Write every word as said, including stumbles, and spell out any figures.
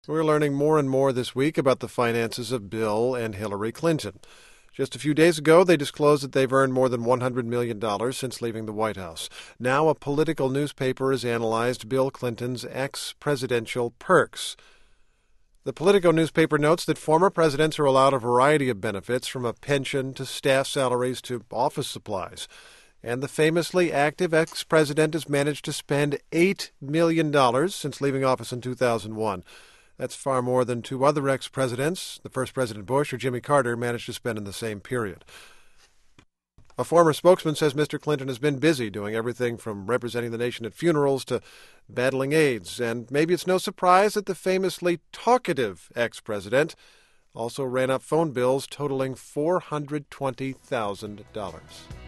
We're learning more and more this week about the finances of Bill and Hillary Clinton. Just a few days ago, they disclosed that they've earned more than one hundred million dollars since leaving the White House. Now a political newspaper has analyzed Bill Clinton's ex-presidential perks. The Politico newspaper notes that former presidents are allowed a variety of benefits, from a pension to staff salaries to office supplies. And the famously active ex-president has managed to spend eight million dollars since leaving office in two thousand one. That's far more than two other ex-presidents, the first President Bush or Jimmy Carter, managed to spend in the same period. A former spokesman says Mister Clinton has been busy doing everything from representing the nation at funerals to battling AIDS. And maybe it's no surprise that the famously talkative ex-president also ran up phone bills totaling four hundred twenty thousand dollars.